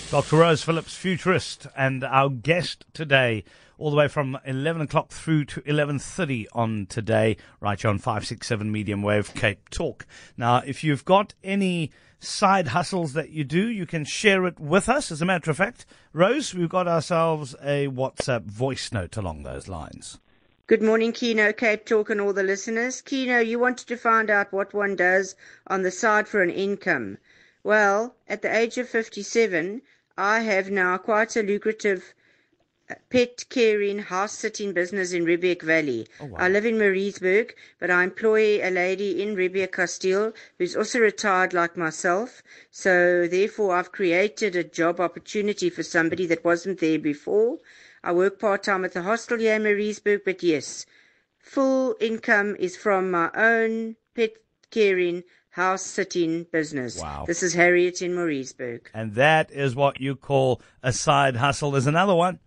Dr. Rose Phillips, futurist, and our guest today, all the way from 11 o'clock through to 11:30 on today, right here on 567 Medium Wave Cape Talk. Now, if you've got any side hustles that you do, you can share it with us. As a matter of fact, Rose, we've got ourselves a WhatsApp voice note along those lines. Good morning, Keno, Cape Talk, and all the listeners. Keno, you wanted to find out what one does on the side for an income. Well, at the age of 57, I have now quite a lucrative pet caring, house-sitting business in Riebeek Valley. Oh, wow. I live in Maritzburg, but I employ a lady in Riebeek Castile who's also retired like myself. So therefore, I've created a job opportunity for somebody that wasn't there before. I work part-time at the hostel here in Maritzburg, but yes, full income is from my own pet caring, house-sitting business. Wow. This is Harriet in Maritzburg. And that is what you call a side hustle. There's another one.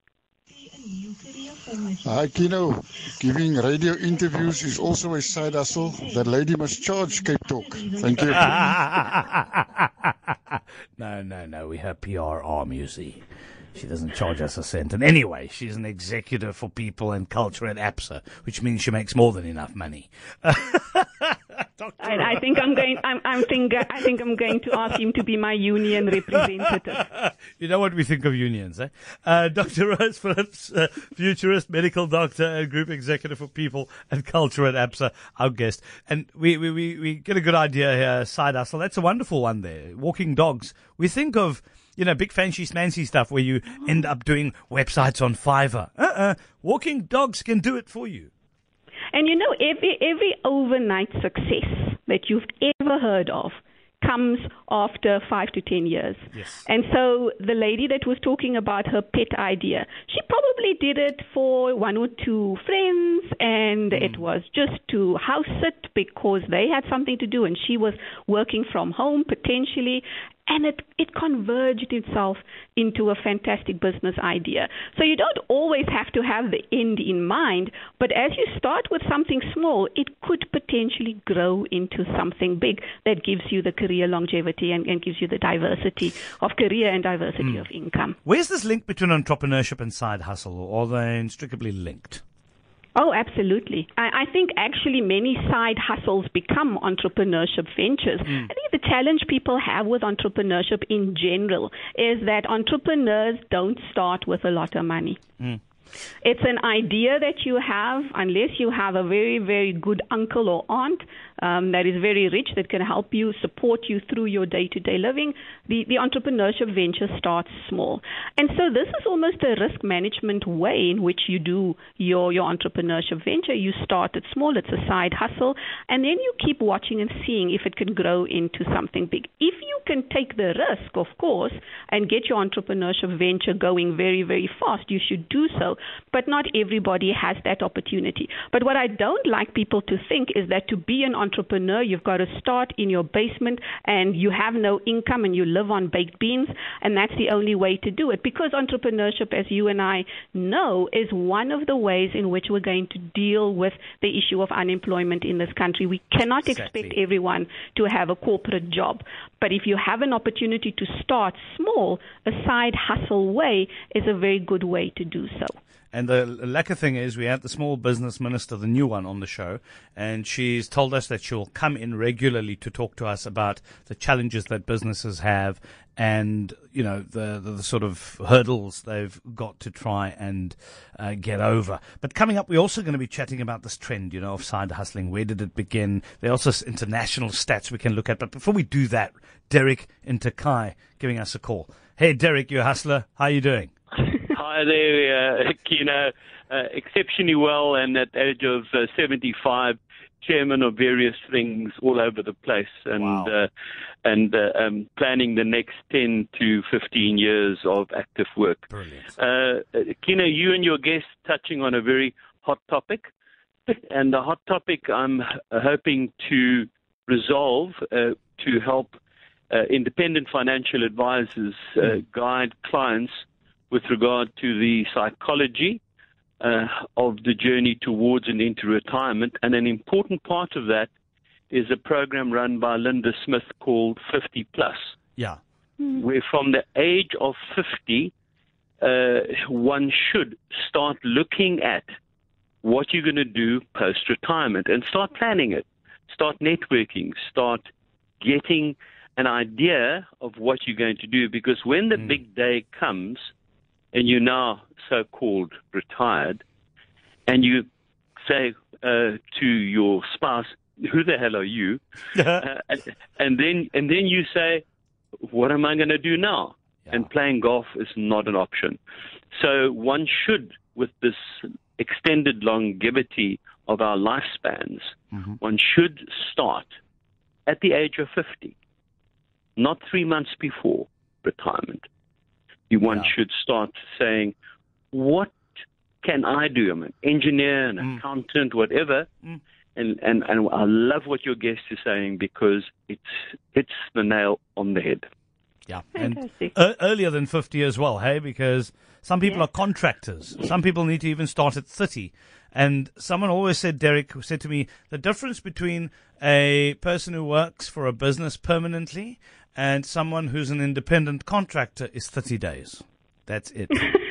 Hi, Kino. Giving radio interviews is also a side hustle. That lady must charge Cape Talk. Thank you. No. We have PR arm, you see. She doesn't charge us a cent. And anyway, she's an executive for people and culture at ABSA, which means she makes more than enough money. I think I'm going to ask him to be my union representative. You know what we think of unions, eh? Dr. Rose Phillips, futurist, medical doctor, and group executive for people and culture at ABSA, our guest. And we get a good idea here, side hustle. That's a wonderful one there. Walking dogs. We think of, big fancy smancy stuff where you end up doing websites on Fiverr. Walking dogs can do it for you. And every overnight success that you've ever heard of comes after 5 to 10 years. Yes. And so the lady that was talking about her pet idea, she probably did it for one or two friends, and it was just to house sit because they had something to do and she was working from home potentially. And it converged itself into a fantastic business idea. So you don't always have to have the end in mind, but as you start with something small, it could potentially grow into something big that gives you the career longevity and gives you the diversity of career and diversity of income. Where's this link between entrepreneurship and side hustle, or are they inextricably linked? Oh, absolutely. I think actually many side hustles become entrepreneurship ventures. I think the challenge people have with entrepreneurship in general is that entrepreneurs don't start with a lot of money. It's an idea that you have, unless you have a very, very good uncle or aunt that is very rich that can help you, support you through your day-to-day living. The entrepreneurship venture starts small. And so this is almost a risk management way in which you do your entrepreneurship venture. You start it small, it's a side hustle, and then you keep watching and seeing if it can grow into something big. If you can take the risk, of course, and get your entrepreneurship venture going very, very fast, you should do so. But not everybody has that opportunity. But what I don't like people to think is that to be an entrepreneur, you've got to start in your basement and you have no income and you live on baked beans, and that's the only way to do it. Because entrepreneurship, as you and I know, is one of the ways in which we're going to deal with the issue of unemployment in this country. We cannot expect everyone to have a corporate job. But if you have an opportunity to start small, a side hustle way is a very good way to do so. And the lacquer thing is, we had the small business minister, the new one, on the show, and she's told us that she'll come in regularly to talk to us about the challenges that businesses have and, the sort of hurdles they've got to try and get over. But coming up, we're also going to be chatting about this trend, of side hustling. Where did it begin? There are also international stats we can look at. But before we do that, Derek in Takai giving us a call. Hey, Derek, you're a hustler. How are you doing? Hi there, Kino. Exceptionally well, and at the age of 75, chairman of various things all over the place, and Wow. Planning the next 10 to 15 years of active work. Brilliant. Kino, you and your guest touching on a very hot topic, and the hot topic I'm hoping to resolve to help independent financial advisors guide clients with regard to the psychology of the journey towards and into retirement. And an important part of that is a program run by Linda Smith called 50 Plus. Yeah. where from the age of 50, one should start looking at what you're going to do post-retirement and start planning it, start networking, start getting an idea of what you're going to do. Because when the big day comes and you're now so-called retired and you say to your spouse, who the hell are you? and then you say, what am I going to do now? Yeah. And playing golf is not an option. So one should, with this extended longevity of our lifespans, one should start at the age of 50, not 3 months before retirement. One should start saying, what can I do? I'm an engineer, an accountant, whatever. And I love what your guest is saying because it hits the nail on the head. Yeah, and earlier than 50 as well, hey, because some people are contractors. Some people need to even start at 30. And someone always said, Derek said to me, the difference between a person who works for a business permanently and someone who's an independent contractor is 30 days. That's it.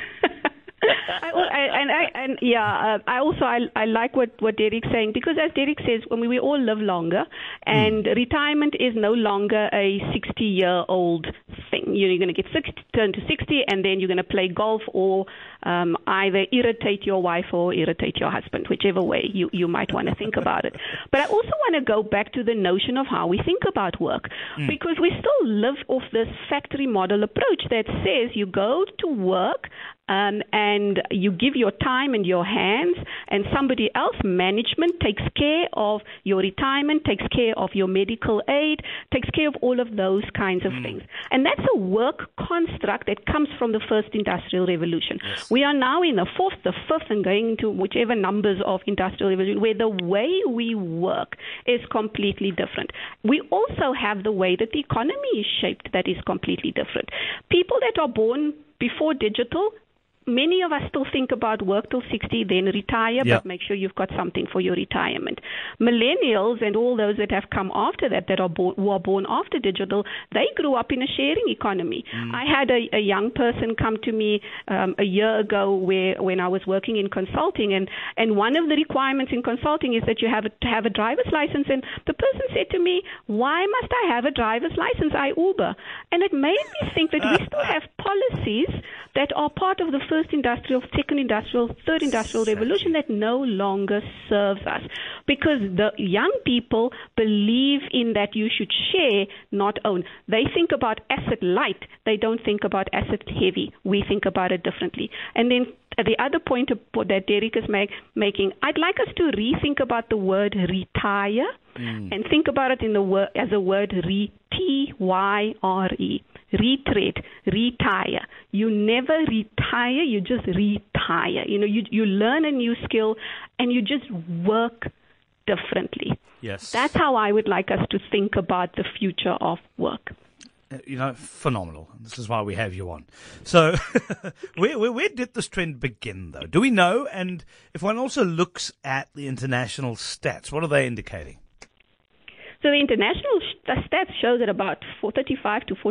I like what Derek's saying, because as Derek says, we all live longer, and retirement is no longer a 60-year-old thing. You're going to turn to 60, and then you're going to play golf or either irritate your wife or irritate your husband, whichever way you might want to think about it. But I also want to go back to the notion of how we think about work, because we still live off this factory model approach that says you go to work and you give your time and your hands, and somebody else, management, takes care of your retirement, takes care of your medical aid, takes care of all of those kinds of things. And that's a work construct that comes from the first industrial revolution. Yes. We are now in the fourth, the fifth, and going into whichever numbers of industrial revolution, where the way we work is completely different. We also have the way that the economy is shaped that is completely different. People that are born before digital, many of us still think about work till 60, then retire, but make sure you've got something for your retirement. Millennials and all those that have come after that, who are born after digital, they grew up in a sharing economy. I had a young person come to me a year ago when I was working in consulting, and one of the requirements in consulting is that you have to have a driver's license. And the person said to me, why must I have a driver's license? I Uber. And it made me think that we still have policies that are part of the first industrial, second industrial, third industrial revolution that no longer serves us. Because the young people believe in that you should share, not own. They think about asset light. They don't think about asset heavy. We think about it differently. And then the other point that Derek is making, I'd like us to rethink about the word retire and think about it as a word T-Y-R-E. Retreat, retire. You never retire, you just retire. You learn a new skill and you just work differently. Yes. That's how I would like us to think about the future of work. Phenomenal. This is why we have you on. So where did this trend begin, though? Do we know? And if one also looks at the international stats, what are they indicating? So the international stats show that about 35 to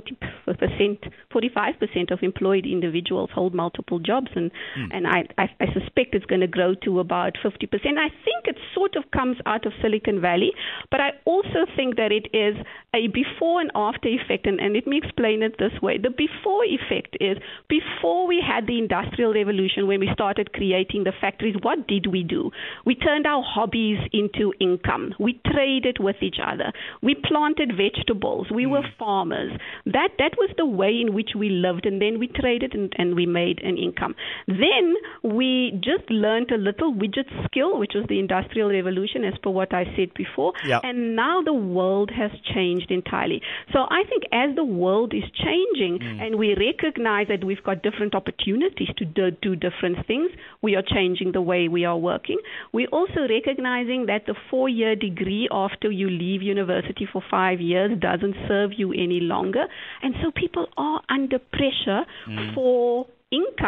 45% of employed individuals hold multiple jobs, and I suspect it's going to grow to about 50%. I think it sort of comes out of Silicon Valley, but I also think that it is a before and after effect, and let me explain it this way. The before effect is before we had the Industrial Revolution, when we started creating the factories, what did we do? We turned our hobbies into income. We traded with each other. We planted vegetables. We were farmers. That was the way in which we lived, and then we traded and we made an income. Then we just learned a little widget skill, which was the Industrial Revolution, as per what I said before. Yep. And now the world has changed entirely. So I think as the world is changing and we recognize that we've got different opportunities to do different things, we are changing the way we are working. We're also recognizing that the 4-year degree after you leave university for 5 years doesn't serve you any longer. And so people are under pressure for income,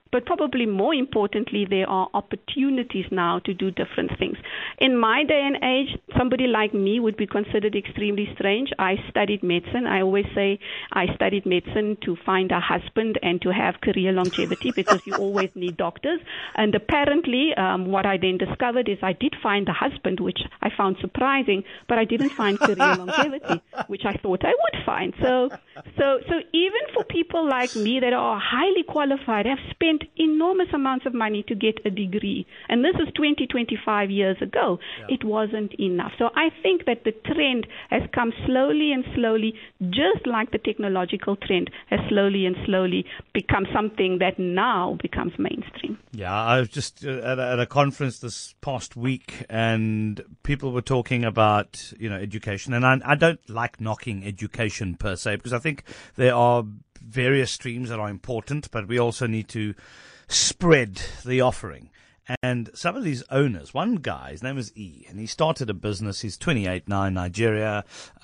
but probably more importantly, there are opportunities now to do different things. In my day and age, somebody like me would be considered extremely strange. I studied medicine. I always say I studied medicine to find a husband and to have career longevity because you always need doctors. And apparently, what I then discovered is I did find a husband, which I found surprising, but I didn't find career longevity, which I thought I would find. So even for people like me that are highly qualified, have spent enormous amounts of money to get a degree, and this is 25 years ago, it wasn't enough. So I think that the trend has come slowly and slowly, just like the technological trend has slowly and slowly become something that now becomes mainstream. Yeah, I was just at a conference this past week, and people were talking about, education, and I don't like knocking education per se, because I think there are various streams that are important, but we also need to spread the offering. And some of these owners, one guy, his name is E, and he started a business. He's 28 now in Nigeria,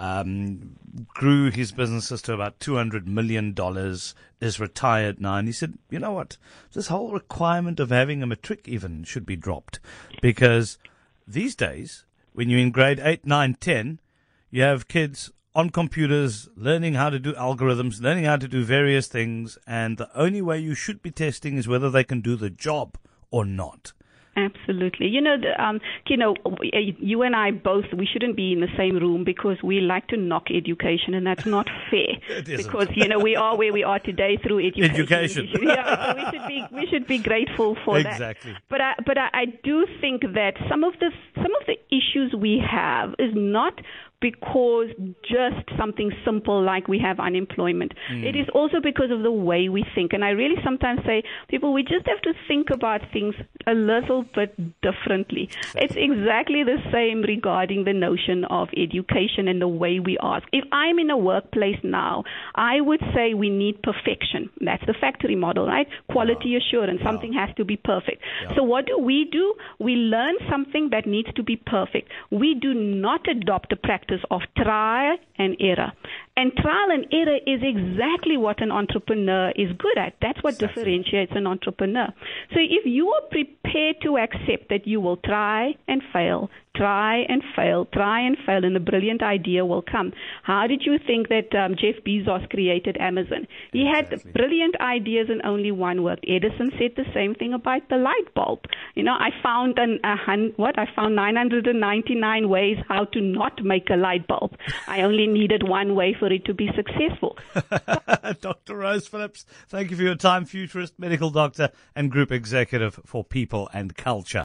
grew his businesses to about $200 million, is retired now. And he said, you know what, this whole requirement of having a matric even should be dropped, because these days, when you're in grade 8, 9, 10, you have kids on computers, learning how to do algorithms, learning how to do various things, and the only way you should be testing is whether they can do the job or not. Absolutely. You and I both, we shouldn't be in the same room because we like to knock education, and that's not fair. Because, we are where we are today through education. So we should be grateful for that. Exactly. But I do think that some of the issues we have is not because just something simple like we have unemployment. It is also because of the way we think. And I really sometimes say, people, we just have to think about things a little bit differently. It's exactly the same regarding the notion of education and the way we ask. If I'm in a workplace now, I would say we need perfection. That's the factory model, right? Quality assurance. Something has to be perfect. So what do? We learn something that needs to be perfect. We do not adopt a practice of trial and error. And trial and error is exactly what an entrepreneur is good at. That's what differentiates an entrepreneur. So if you are prepared to accept that you will try and fail, and a brilliant idea will come. How did you think that Jeff Bezos created Amazon? He had brilliant ideas and only one worked. Edison said the same thing about the light bulb. I found 999 ways how to not make a light bulb. I only needed one way for it to be successful. Dr. Rose Phillips, thank you for your time, futurist, medical doctor, and group executive for People and Culture.